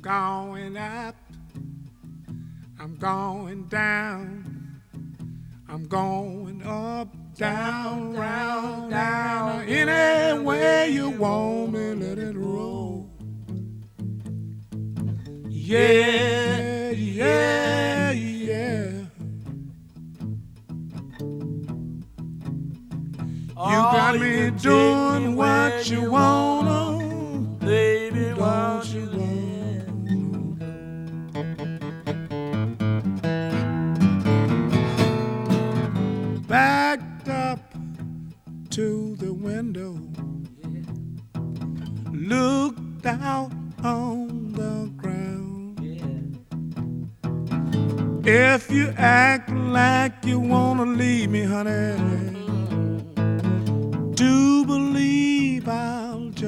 going up, I'm going down, I'm going up, down, round, down. Any way you want me, let it roll. Yeah, yeah, yeah. You got me doing what you wanna, baby, don't you wanna? Backed up to the window, looked out on the ground. If you act like you wanna leave me, honey, do believe